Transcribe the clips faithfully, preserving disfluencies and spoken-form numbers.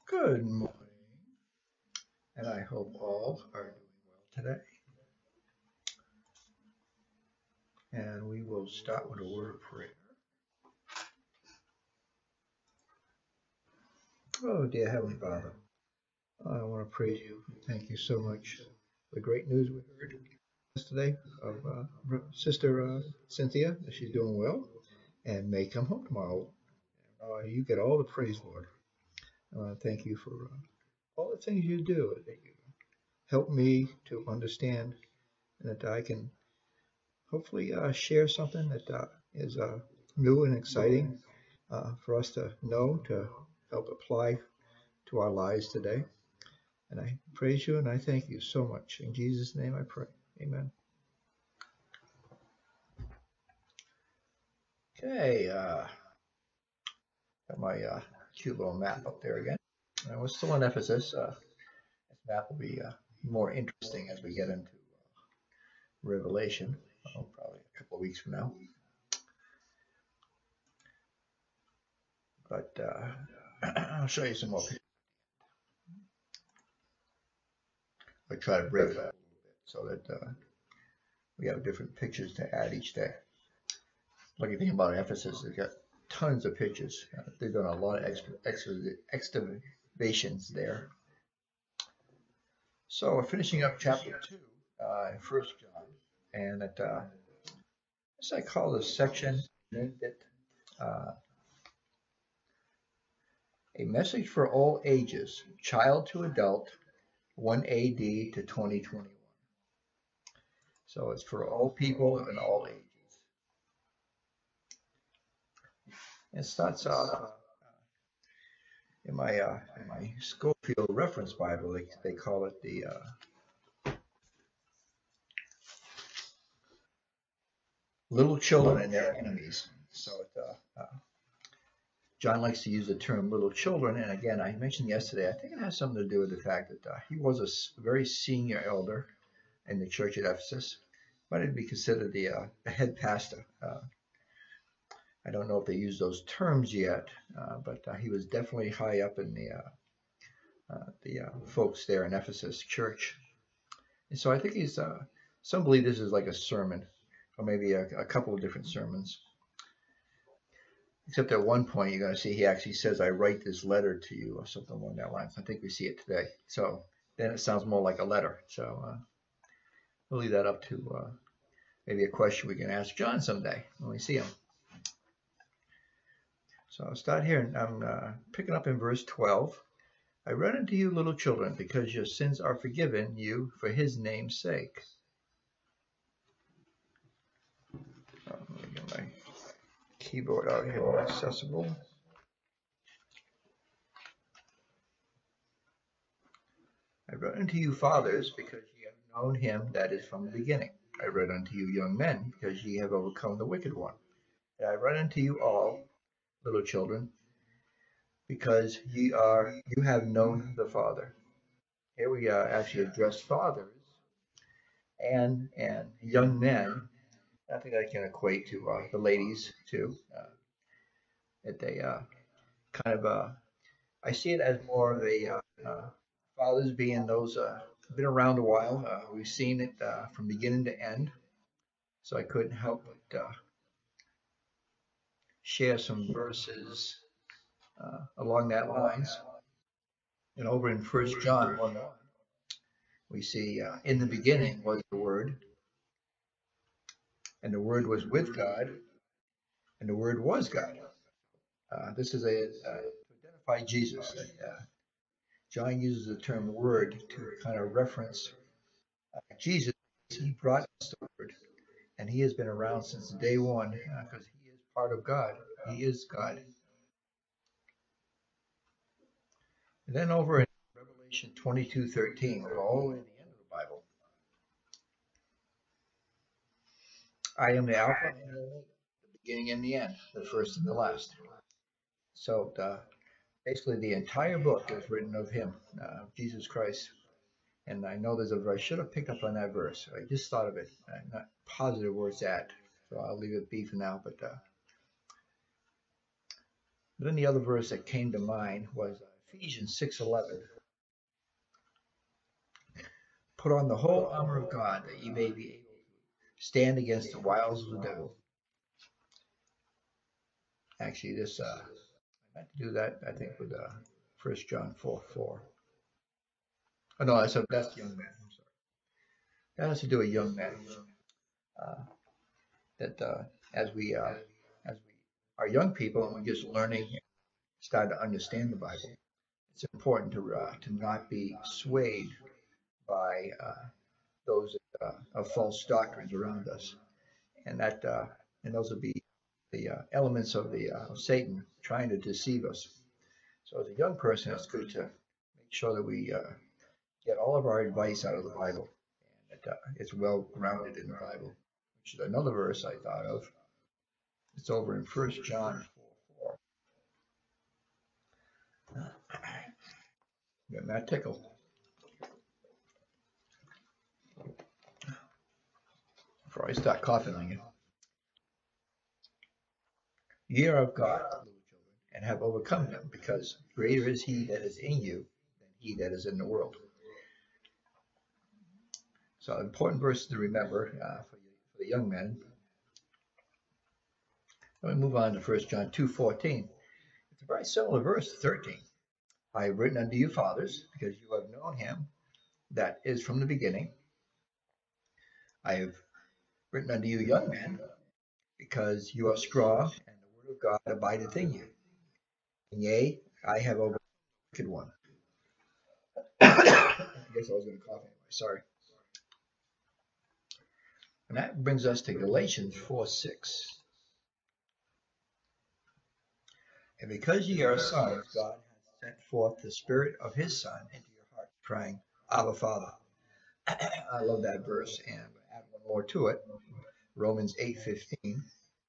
Good morning, and I hope all are doing well today. And we will start with a word of prayer. Oh, dear Heavenly Father, I want to praise you. Thank you so much for the great news we heard yesterday of uh, Sister uh, Cynthia, that she's doing well and may come home tomorrow. Uh, you get all the praise, Lord. I want to thank you for uh, all the things you do. That you help me to understand, and that I can hopefully uh, share something that uh, is uh, new and exciting uh, for us to know, to help apply to our lives today. And I praise you and I thank you so much. In Jesus' name I pray. Amen. Okay, uh, got my uh, cute little map up there again. And we're still in Ephesus. Uh, this map will be uh, more interesting as we get into uh, Revelation, oh, probably a couple of weeks from now. But uh, I'll show you some more pictures. I try to break it up a little bit so that uh, we have different pictures to add each day. Lucky thing about Ephesus, they've got tons of pictures. Uh, they've done a lot of extra, extra, excavations there. So we're finishing up chapter two uh, in First John, and it, uh, this I call this section, named it uh, A Message for All Ages, Child to Adult, one A D to twenty twenty-one. So it's for all people and all ages. It starts off uh, in my uh, in my Schofield Reference Bible. They, they call it the uh, Little Children and Their Enemies. So it, uh, uh, John likes to use the term little children, and again, I mentioned yesterday, I think it has something to do with the fact that uh, he was a very senior elder in the church at Ephesus. Might be considered the, uh, the head pastor. Uh, I don't know if they use those terms yet, uh, but uh, he was definitely high up in the uh, uh, the uh, folks there in Ephesus church. And so I think he's, uh, some believe this is like a sermon, or maybe a, a couple of different sermons. Except at one point, you're going to see he actually says, I write this letter to you, or something along that line. I think we see it today. So then it sounds more like a letter. So uh, we'll leave that up to uh, maybe a question we can ask John someday when we see him. So I'll start here. I'm uh, picking up in verse twelve. I write unto you, little children, because your sins are forgiven you for his name's sake. Oh, let me get my keyboard out here more accessible. I wrote unto you, fathers, because ye have known him that is from the beginning. I write unto you, young men, because ye have overcome the wicked one. And I write unto you all, little children, because ye are you have known the Father. Here we uh, actually address fathers and and young men. I think I can equate to uh, the ladies too. Uh, that they uh, kind of uh, I see it as more of a uh, uh, fathers being those uh, been around a while. Uh, we've seen it uh, from beginning to end. So I couldn't help but uh, share some verses uh, along that lines. And over in First John one one, we see uh, in the beginning was the Word, and the Word was with God, and the Word was God. Uh, this is a uh, to identify Jesus. Uh, John uses the term Word to kind of reference uh, Jesus. He brought us the Word, and He has been around since day one because uh, He is part of God. He is God. And then over in Revelation twenty-two thirteen, we're all the way at the end of the Bible. I am the Alpha and the Omega, the beginning and the end, the first and the last. So uh, basically, the entire book is written of Him, uh, Jesus Christ. And I know there's a verse. I should have picked up on that verse. I just thought of it. I'm not positive where it's at, so I'll leave it be for now. But uh, then the other verse that came to mind was uh, Ephesians six eleven. Put on the whole armor of God that ye may be able to stand against the wiles of the devil. Actually, this, uh, I meant to do that, I think, with uh, First John four four. Oh, no, that's, a, that's young men. I'm sorry. That has to do with young men. Uh, that uh, as we uh, as we are young people and we're just learning, start to understand the Bible, it's important to uh, to not be swayed by uh, those uh, of false doctrines around us, and that uh, and those will be the uh, elements of the uh, of Satan trying to deceive us. So as a young person, it's good to make sure that we uh, get all of our advice out of the Bible, and that uh, it's well grounded in the Bible. Which is another verse I thought of. It's over in First John four four. Got Matt Tickle. Before I start coughing on you. Ye are of God, little children, and have overcome them, because greater is he that is in you than he that is in the world. So important verse to remember uh, for, you, for the young men. Let me move on to First John two fourteen. It's a very similar verse to thirteen. I have written unto you, fathers, because you have known him that is from the beginning. I have written unto you, young men, because you are strong, and the word of God abideth in you. And yea, I have overcome the wicked one. I guess I was going to cough anyway. Sorry. And that brings us to Galatians four six. And because ye are sons, God hath sent forth the Spirit of his Son into your heart, crying, Abba, Father. I love that verse, and I'm going to add one more to it. Romans eight fifteen.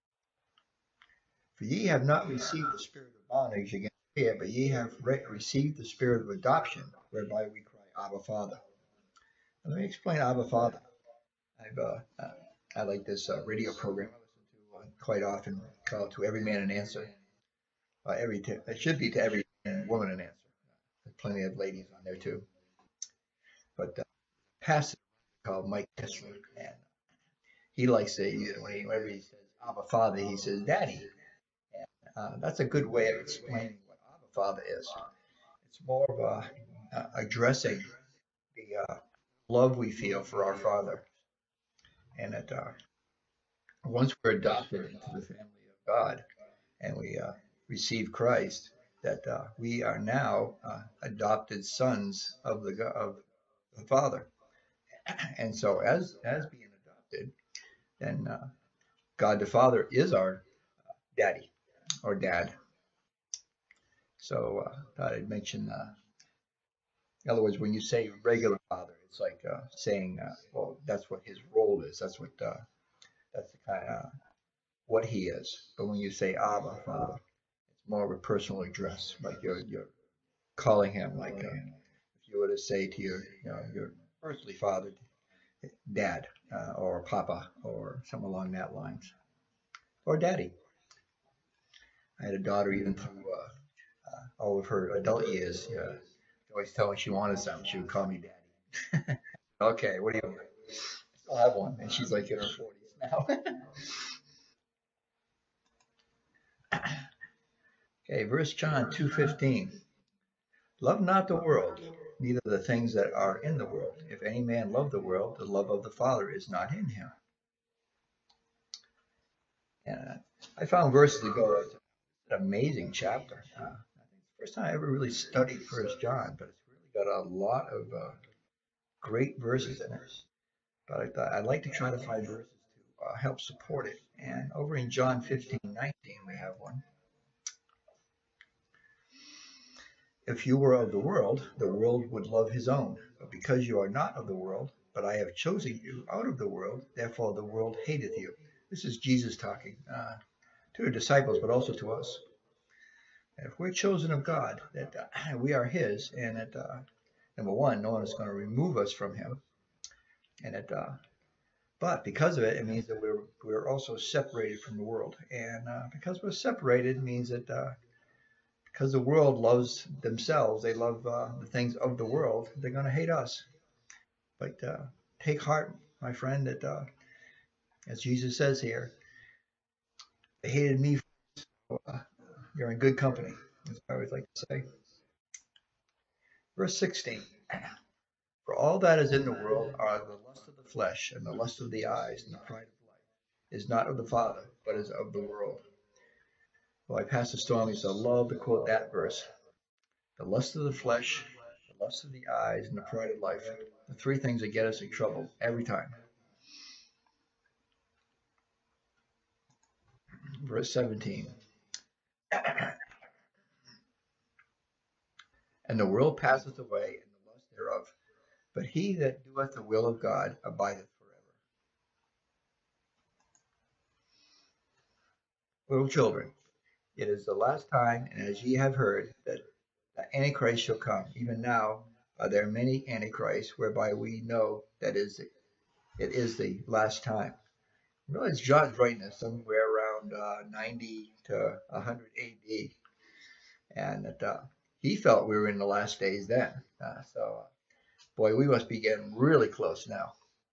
For ye have not received the spirit of bondage against fear, but ye have re- received the spirit of adoption, whereby we cry, Abba, Father. And let me explain Abba, Father. I've uh, uh, I like this uh, radio program I listen to uh, quite often, called To Every Man an Answer. Uh, every t- it should be To Every Man, Woman an Answer. There's plenty of ladies on there too. But uh, pastor called Mike Kessler, and he likes to, when he, whenever he says Abba Father, he says Daddy. And uh, that's a good way of explaining what Abba Father is. It's more of a, uh, addressing the uh, love we feel for our Father, and that uh, once we're adopted into the family of God and we uh, receive Christ, that uh, we are now uh, adopted sons of the of the Father. And so, as as being adopted, then uh, God the Father is our daddy or dad. So, uh, thought I'd mention. Uh, in other words, when you say regular father, it's like uh, saying, uh, well, that's what his role is. That's what uh, that's the kind of what he is. But when you say Abba, Father, it's more of a personal address, like you're you're calling him, like uh, if you were to say to your you know, your earthly father, Dad, uh, or Papa, or something along that lines, or Daddy. I had a daughter even through uh, uh, all of her adult years. Uh, always tell me she wanted something, she would call me Daddy. Okay, what do you want? I still have one, and she's like in her forties now. Okay, verse John two fifteen. Love not the world, neither the things that are in the world. If any man love the world, the love of the Father is not in him. And uh, I found verses ago. It's an amazing chapter. Uh, I think it's the first time I ever really studied First John, but it's really got a lot of uh, great verses in it. But I thought I'd like to try to find verses to uh, help support it. And over in John fifteen nineteen, we have one. If you were of the world, the world would love his own. But because you are not of the world, but I have chosen you out of the world, therefore the world hateth you. This is Jesus talking uh, to the disciples, but also to us. If we're chosen of God, that uh, we are his, and that, uh, number one, no one is going to remove us from him. And that, uh, but because of it, it means that we're, we're also separated from the world. And uh, because we're separated, it means that uh, because the world loves themselves. They love uh, the things of the world. They're going to hate us. But uh, take heart, my friend, that uh, as Jesus says here, they hated me. Uh, you're in good company, as I always like to say. Verse sixteen. For all that is in the world are the lust of the flesh and the lust of the eyes and the pride of life is not of the Father, but is of the world. Well, I Pastor Storm used to love to quote that verse. The lust of the flesh, the lust of the eyes, and the pride of life. The three things that get us in trouble every time. Verse seventeen. And the world passeth away, and the lust thereof. But he that doeth the will of God abideth forever. Little children, it is the last time, and as ye have heard, that the Antichrist shall come. Even now are there many Antichrists, whereby we know that is it is the last time. You realize John's writing this somewhere around uh, ninety to one hundred A D, and that uh, he felt we were in the last days then. Uh, so, uh, boy, we must be getting really close now.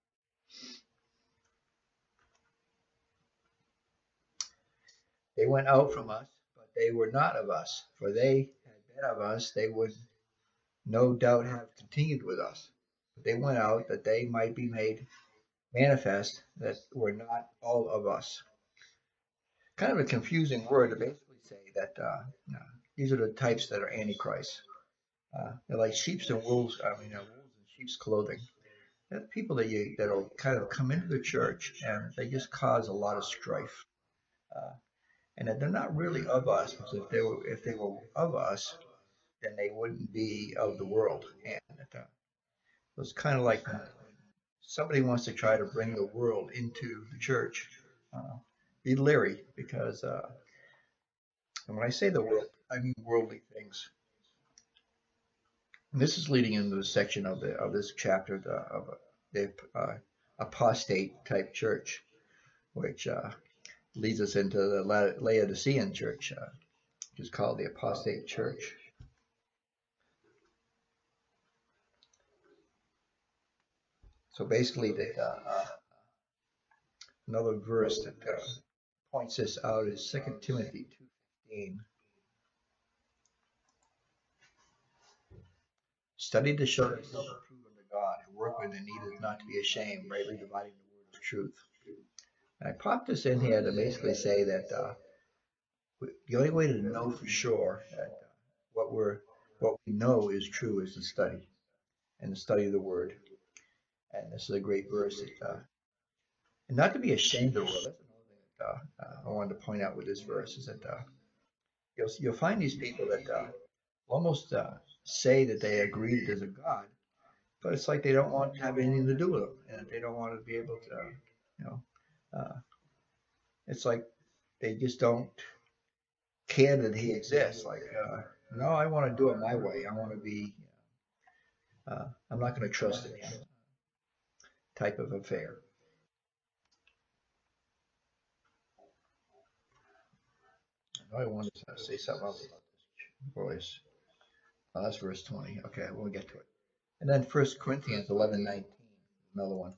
They went out from us, but they were not of us. For they had been of us, they would no doubt have continued with us. But they went out that they might be made manifest that were not all of us. Kind of a confusing word to basically say that uh, you know, these are the types that are antichrist. Uh, they're like sheep's and wolves. I mean, uh, wolves in sheep's clothing. They're people that you that'll kind of come into the church and they just cause a lot of strife. Uh, and that they're not really of us. Because if they were, if they were of us, then they wouldn't be of the world. And uh, it's kind of like when somebody wants to try to bring the world into the church. Uh, be leery because uh, and when I say the world, I mean worldly things. And this is leading into the section of the of this chapter the, of the uh, apostate type church, which uh, leads us into the La- Laodicean church, uh, which is called the apostate church. So basically, the, uh, uh, another verse that uh, points this out is Second Timothy two fifteen. Study to show thyself approved unto God, who workman and needeth not to be ashamed, rightly dividing the word of truth. And I popped this in here to basically say that uh, the only way to know for sure that uh, what we're what we know is true is to study and to study the word. And this is a great verse. That, uh, and not to be ashamed of the world. That's another thing that uh, uh, I wanted to point out with this verse is that uh, you'll you'll find these people that uh, almost uh, say that they agree that there's a God, but it's like they don't want to have anything to do with him, and they don't want to be able to, you know, uh, it's like they just don't care that he exists. Like, uh, no, I want to do it my way. I want to be. Uh, I'm not going to trust in him. Type of affair. I wanted to say something else about this voice. Oh, that's verse twenty. Okay, we'll get to it. And then First Corinthians eleven nineteen, another one.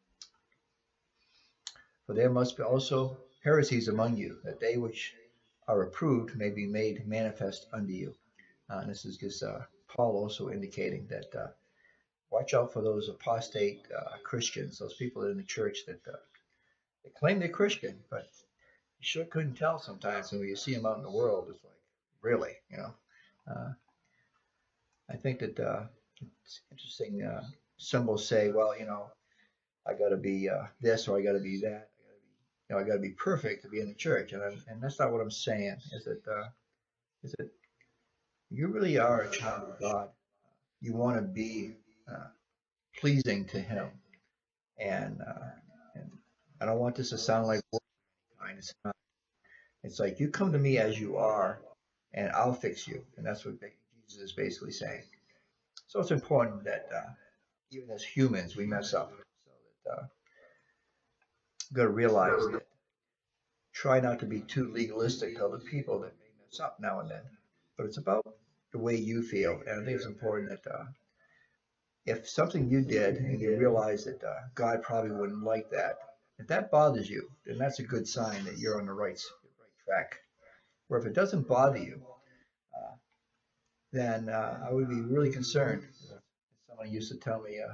For there must be also heresies among you, that they which are approved may be made manifest unto you. Uh, and this is just uh, Paul also indicating that uh, watch out for those apostate uh, Christians, those people in the church that uh, they claim they're Christian, but you sure couldn't tell sometimes when you see them out in the world. It's like, really, you know. Uh, I think that uh, it's interesting. Uh, some will say, well, you know, I got to be uh, this or I got to be that. I got to be, you know, I got to be perfect to be in the church, and I'm, and that's not what I'm saying. Is that uh, is that you really are a child of God. You want to be uh, pleasing to Him, and uh, and I don't want this to sound like kind. It's not. It's like you come to me as you are, and I'll fix you, and that's what Jesus is basically saying. So it's important that uh, even as humans we mess up. So that uh, you've got to realize that try not to be too legalistic to other people that may mess up now and then. but it's about the way you feel. And I think it's important that uh, if something you did and you realize that uh, God probably wouldn't like that, if that bothers you, then that's a good sign that you're on the right, right track. Or if it doesn't bother you, uh, then uh, I would be really concerned. Someone used to tell me, uh,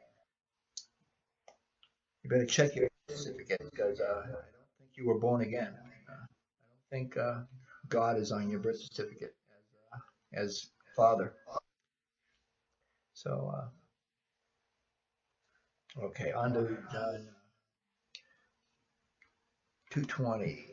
you better check your birth certificate because uh, I don't think you were born again. Uh, I don't think uh, God is on your birth certificate as, uh, as Father. So, uh, okay, on to John two twenty.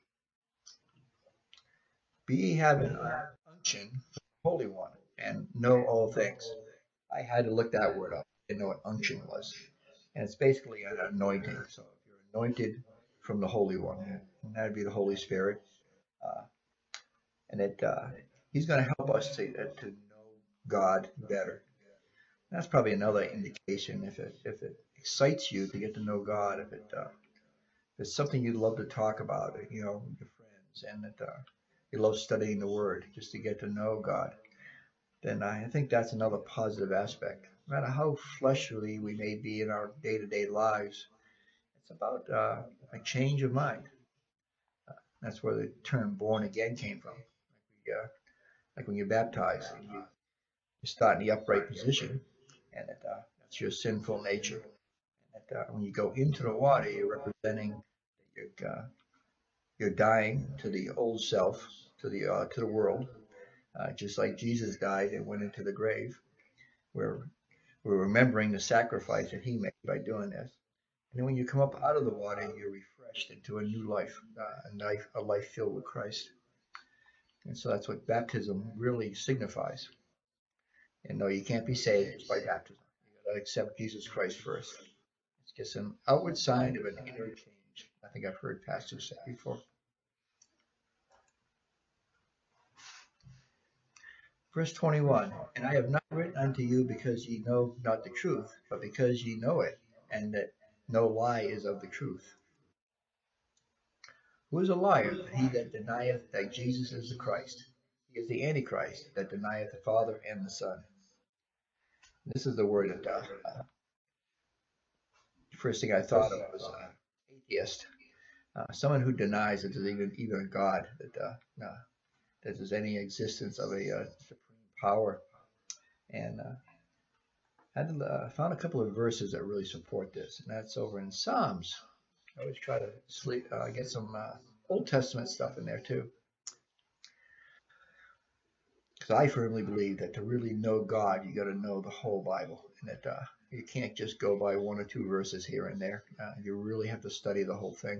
Be ye having unction for the Holy One and know all things. I had to look that word up. I didn't know what unction was. And it's basically an anointing. So if you're anointed from the Holy One, and that'd be the Holy Spirit. Uh, and it uh, He's going to help us to, uh, to know God better. That's probably another indication if it if it excites you to get to know God, if it uh, if it's something you love to talk about, you know, with your friends, and that uh, you love studying the Word just to get to know God, then I think that's another positive aspect. No matter how fleshly we may be in our day-to-day lives, it's about uh, a change of mind. Uh, that's where the term "born again" came from. Like, we, uh, like when you're baptized, and you, you start in the upright position, and it, uh, that's your sinful nature. And that, uh, when you go into the water, you're representing that you're, uh, you're dying to the old self, to the uh, to the world, uh, just like Jesus died and went into the grave. We're we're remembering the sacrifice that He made by doing this. And then when you come up out of the water, you're refreshed into a new life, uh, a life a life filled with Christ. And so that's what baptism really signifies. And no, you can't be saved just by baptism. You got to accept Jesus Christ first. It's just an outward sign of an inner change. I think I've heard pastors say before. Verse twenty-one, and I have not written unto you because ye know not the truth, but because ye know it, and that no lie is of the truth. Who is a liar? He that denieth that Jesus is the Christ. He is the Antichrist that denieth the Father and the Son. This is the word that uh, uh, the first thing I thought of was uh, atheist, uh, someone who denies that there's even even a God, that uh, uh, that there's any existence of a uh, supreme power. And uh, I had, uh, found a couple of verses that really support this, and that's over in Psalms. I always try to sleep, uh, get some uh, Old Testament stuff in there too, because I firmly believe that to really know God, you got to know the whole Bible, and that uh, you can't just go by one or two verses here and there. Uh, you really have to study the whole thing.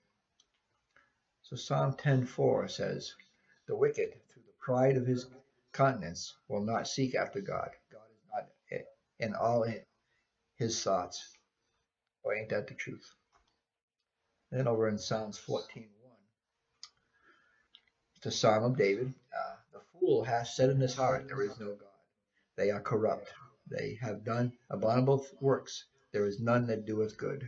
So Psalm ten four says, "The wicked, through the pride of his countenance, will not seek after God. God is not in all his thoughts." Oh, ain't that the truth? And then over in Psalms fourteen one, it's a Psalm of David. Uh, the fool hath said in his heart, there is no God. They are corrupt. They have done abominable works. There is none that doeth good.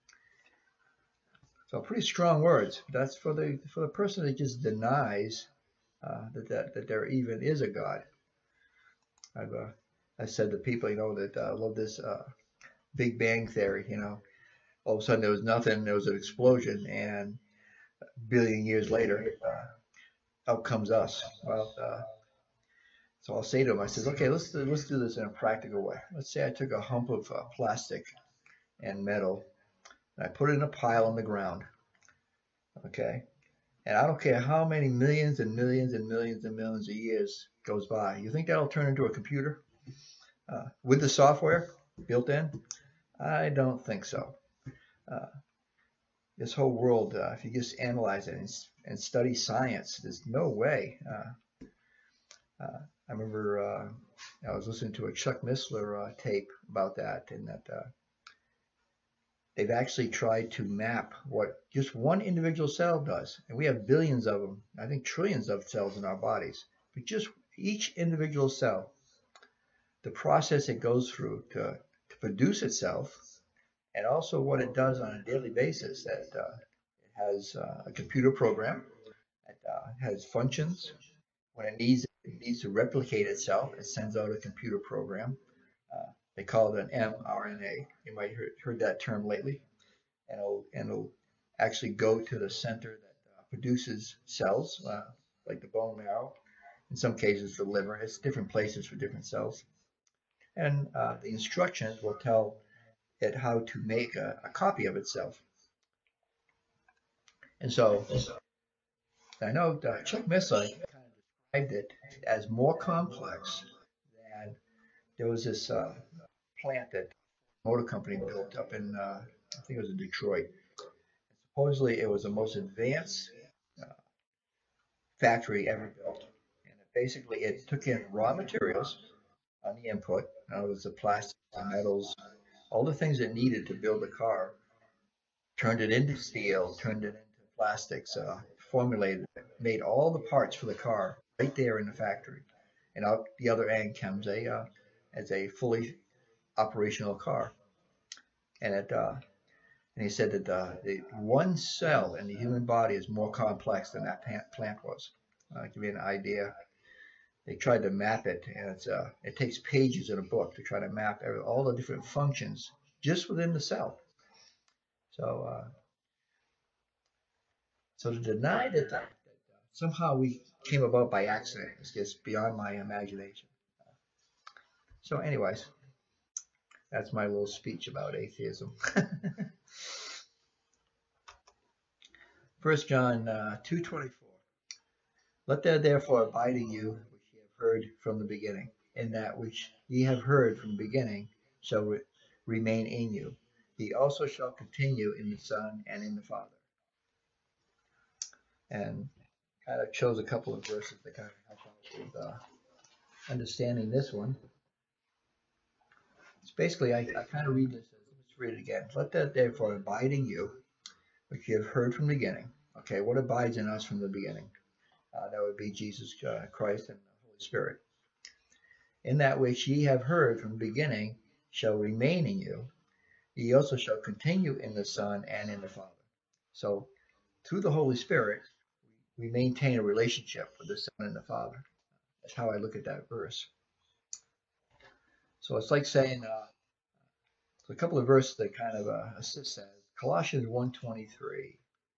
So pretty strong words. That's for the for the person that just denies uh, that, that that there even is a God. I've uh, I said to people, you know, that uh, love this uh, Big Bang Theory. You know, all of a sudden there was nothing, there was an explosion, and a billion years later, uh, out comes us. Well, uh, so I'll say to him, I says, okay, let's do, let's do this in a practical way. Let's say I took a hump of uh, plastic and metal, and I put it in a pile on the ground. Okay, and I don't care how many millions and millions and millions and millions of years goes by. You think that'll turn into a computer uh, with the software built in? I don't think so. Uh, this whole world, uh, if you just analyze it and, and study science, there's no way. Uh, uh, I remember uh, I was listening to a Chuck Missler uh, tape about that, and that uh, they've actually tried to map what just one individual cell does. And we have billions of them, I think trillions of cells in our bodies. But just each individual cell, the process it goes through to, to produce itself, and also what it does on a daily basis, that uh, it has uh, a computer program, it uh, has functions when it needs it needs to replicate itself. It sends out a computer program. Uh, they call it an mRNA. You might have heard that term lately. And it'll, and it'll actually go to the center that uh, produces cells, uh, like the bone marrow. In some cases, the liver. It's different places for different cells. And uh, the instructions will tell it how to make a, a copy of itself. And so I know uh, Chuck Missler kind of described it as more complex than there was this uh, plant that motor company built up in, uh, I think it was in Detroit. Supposedly, it was the most advanced uh, factory ever built. And it basically, it took in raw materials on the input. Uh, it was the plastics, the metals, all the things it needed to build a car, turned it into steel, turned it into plastics, uh, formulated it, made all the parts for the car right there in the factory. And out the other end comes a uh, as a fully operational car. And it uh, and he said that uh, the one cell in the human body is more complex than that plant was. Uh, give you an idea. They tried to map it, and it's uh, it takes pages in a book to try to map every, all the different functions just within the cell. So, uh, so to deny that, that somehow we came about by accident is just beyond my imagination. So, anyways, that's my little speech about atheism. First John uh, two twenty-four. Let there therefore abide in you which ye have heard from the beginning, and that which ye have heard from the beginning shall re- remain in you. He also shall continue in the Son and in the Father. And kind of chose a couple of verses that kind of help out with uh, understanding this one. It's basically, I, I kind of read this as, let's read it again. Let that therefore abide in you, which you have heard from the beginning. Okay, what abides in us from the beginning? Uh, that would be Jesus uh, Christ and the Holy Spirit. In that which ye have heard from the beginning shall remain in you. Ye also shall continue in the Son and in the Father. So through the Holy Spirit, we maintain a relationship with the Son and the Father. That's how I look at that verse. So it's like saying, uh, a couple of verses that kind of uh, assist that. Colossians one twenty-three.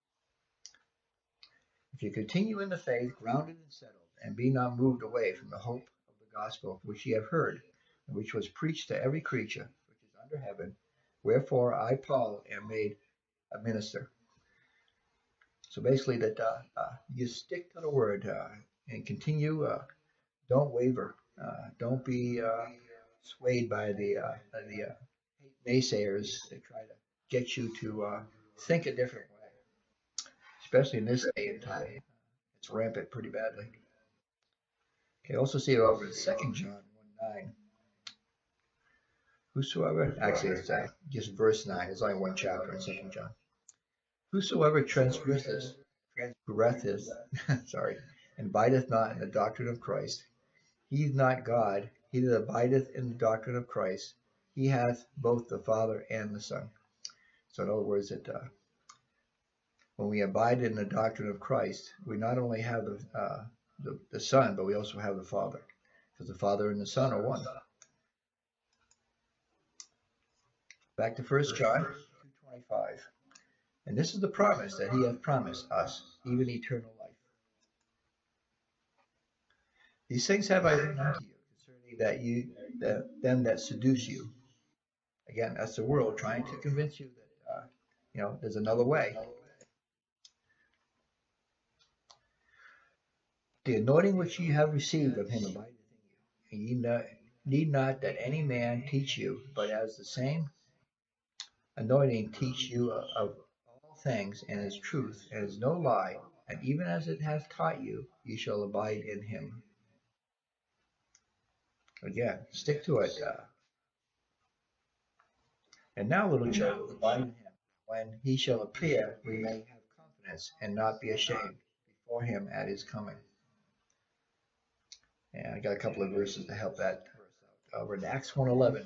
If you continue in the faith, grounded and settled, and be not moved away from the hope of the gospel which ye have heard, and which was preached to every creature which is under heaven, wherefore I, Paul, am made a minister. So basically, that uh, uh, you stick to the word uh, and continue. Uh, don't waver. Uh, don't be uh, swayed by the uh, the uh, naysayers that try to get you to uh, think a different way, especially in this day and time. It's rampant pretty badly. Okay, also see it over in Second John one nine. Whosoever, actually it's uh, just verse nine, there's only one chapter in Second John. Whosoever transgresseth, transgresseth, sorry, and abideth not in the doctrine of Christ, he is not God. He that abideth in the doctrine of Christ, he hath both the Father and the Son. So in other words, that uh, when we abide in the doctrine of Christ, we not only have the, uh, the the Son, but we also have the Father, because the Father and the Son are one. Back to First John two twenty-five. And this is the promise that he hath promised us, even eternal life. These things have I written unto you concerning that you that them that seduce you. Again, that's the world trying to convince you that uh, you know there's another way. The anointing which ye have received of him abideth in you, and ye know, need not that any man teach you, but as the same anointing teach you of, of all things, and is truth, and is no lie, and even as it hath taught you, ye shall abide in him. Again, stick to it. Uh, and now, little children, abide in him. When he shall appear, we may have confidence and not be ashamed before him at his coming. And I got a couple of verses to help that verse out. Over in Acts one eleven,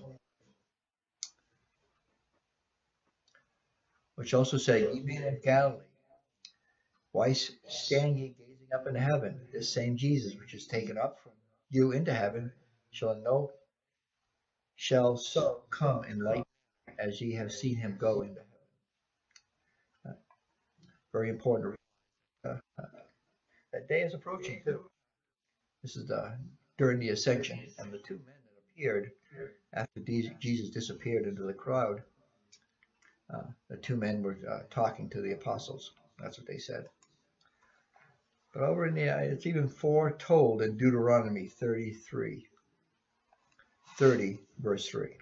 which also say, Ye men of Galilee, why stand ye gazing up into heaven, this same Jesus which is taken up from you into heaven, shall no shall so come in like as ye have seen him go into heaven. Uh, very important. Uh, uh, that day is approaching too. This is the during the ascension, and the two men that appeared after Jesus disappeared into the crowd. Uh, the two men were uh, talking to the apostles. That's what they said. But over in the, uh, it's even foretold in Deuteronomy thirty-three, thirty, verse three,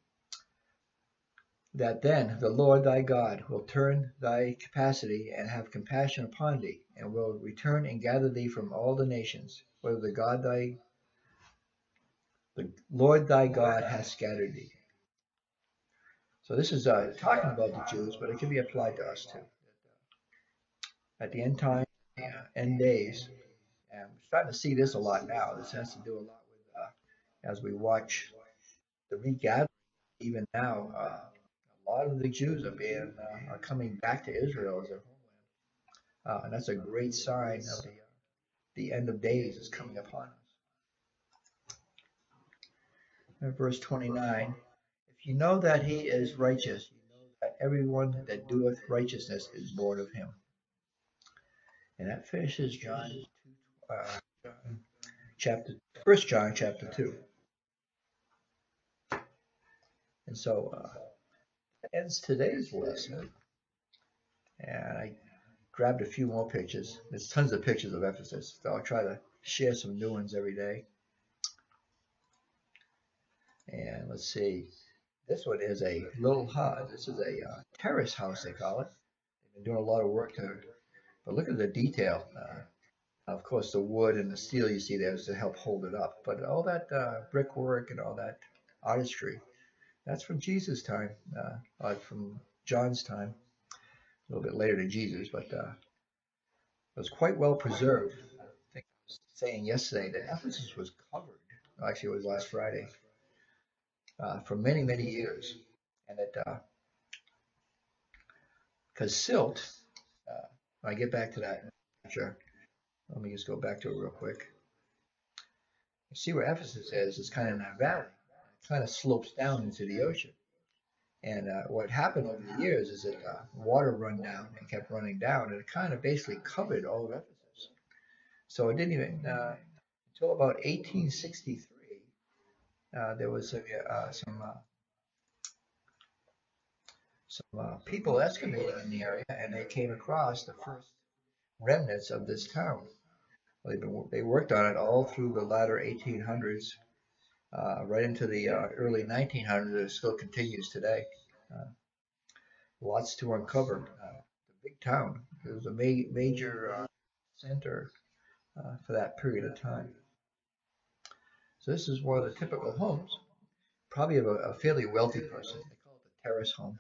that then the Lord thy God will turn thy capacity and have compassion upon thee, and will return and gather thee from all the nations, whether the God thy, the Lord thy God hath scattered thee. So this is uh, talking about the Jews, but it can be applied to us too. At the end time, uh, end days, and we're starting to see this a lot now. This has to do a lot with, uh, as we watch the regathering, even now, uh, a lot of the Jews are being, uh, are coming back to Israel as their homeland. Uh, and that's a great sign of the, uh, the end of days is coming upon us. And verse twenty-nine, if you know that he is righteous, you know that everyone that doeth righteousness is born of him. And that finishes John, uh, John chapter, First John chapter two. And so uh, that ends today's lesson. And I grabbed a few more pictures. There's tons of pictures of Ephesus, so I'll try to share some new ones every day. And let's see. This one is a little hut. This is a uh, terrace house, they call it. They've been doing a lot of work to it. But look at the detail. Uh, of course, the wood and the steel you see there is to help hold it up. But all that uh, brickwork and all that artistry, that's from Jesus' time, uh, uh, from John's time, a little bit later than Jesus, but uh, it was quite well preserved. I think I was saying yesterday that Ephesus was covered, actually it was last Friday, uh, for many, many years. And that, because uh, silt, uh, when I get back to that, sure. Let me just go back to it real quick. You see where Ephesus is, it's kind of in that valley. It kind of slopes down into the ocean. And uh, what happened over the years is that uh, water run down and kept running down, and it kind of basically covered all of Ephesus. So it didn't even, uh, until about eighteen sixty-three, uh, there was a, uh, some uh, some uh, people excavating in the area, and they came across the first remnants of this town. Well, been, they worked on it all through the latter eighteen hundreds, uh, right into the uh, early nineteen hundreds. It still continues today. Uh, lots to uncover. Uh, the big town. It was a ma major uh, center uh, for that period of time. So this is one of the typical homes, probably of a, a fairly wealthy person. They call it the terrace home.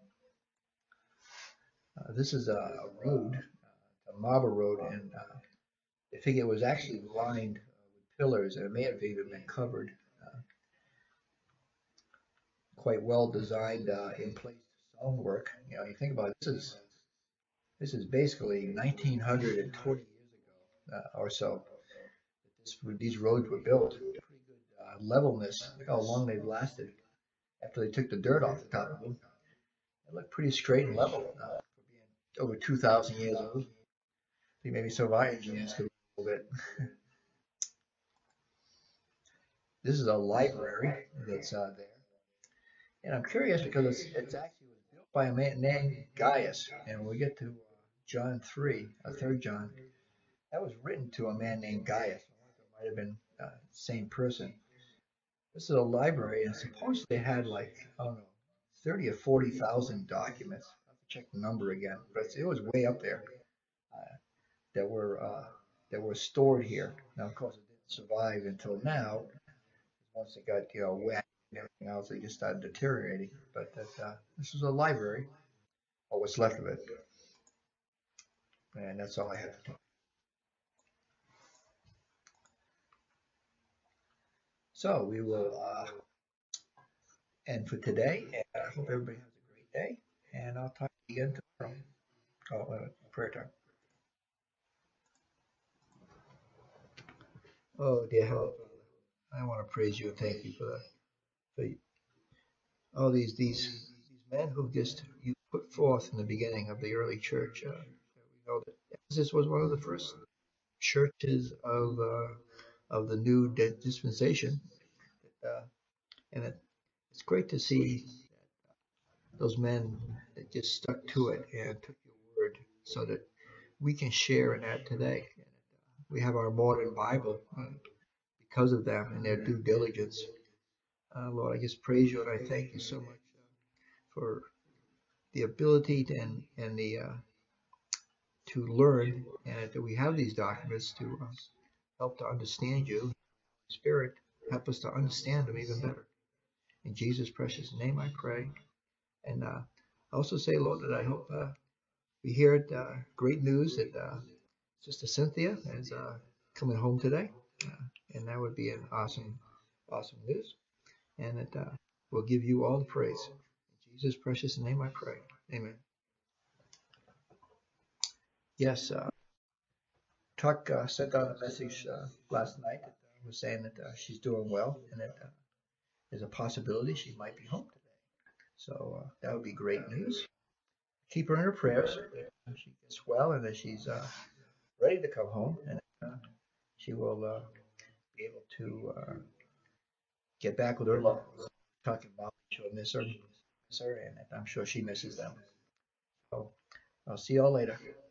Uh, this is a, a road, uh, a marble road, and uh, they figure it was actually lined uh, with pillars, and it may have even been covered. Uh, quite well designed, uh, in place stonework. You know, you think about it, this is this is basically nineteen twenty years ago uh, or so. This, these roads were built. Pretty good uh, levelness. Look how long they've lasted. After they took the dirt off the top of them, they look pretty straight and level uh, for being over two thousand years old. I think maybe some of our engineers could a little bit. This is a library that's uh, there. And I'm curious because it's, it's actually was built by a man named Gaius. And when we get to uh, John three, uh, third John, that was written to a man named Gaius. I wonder if it might have been the uh, same person. This is a library, and supposedly they had like, I don't know, thirty or forty thousand documents. I have to check the number again, but it was way up there uh, that were uh, that were stored here. Now, of course, it didn't survive until now. Once it got, you know, wet and everything else, they just started deteriorating. But that uh, this is a library, or what's left of it, and that's all I have to talk. So we will uh, end for today, and I hope everybody has a great day, and I'll talk to you again tomorrow. Oh, uh, prayer time. Oh, dear Heavenly Father, I want to praise you and thank you for that. For all these these these men who just you put forth in the beginning of the early church. Uh, we know that Ephesus was one of the first churches of uh, of the new dispensation, uh, and it, it's great to see those men that just stuck to it and took your word, so that we can share in that today. We have our modern Bible uh, because of them and their due diligence. Uh, Lord, I just praise you and I thank you so much uh, for the ability to, and and the uh, to learn, and that we have these documents to uh, help to understand you. Spirit, help us to understand them even better. In Jesus' precious name, I pray. And uh, I also say, Lord, that I hope uh, we hear uh, great news that uh, Sister Cynthia is uh, coming home today, uh, and that would be an awesome, awesome news. And that uh, we'll give you all the praise. In Jesus' precious name, I pray. Amen. Yes, uh, Tuck uh, sent out a message uh, last night that uh, was saying that uh, she's doing well and that uh, there's a possibility she might be home today. So uh, that would be great news. Keep her in her prayers that she gets well and that she's uh, ready to come home, and uh, she will uh, be able to uh, get back with her loved ones. Talking about she'll miss her, miss her, and I'm sure she misses them. So I'll see y'all later.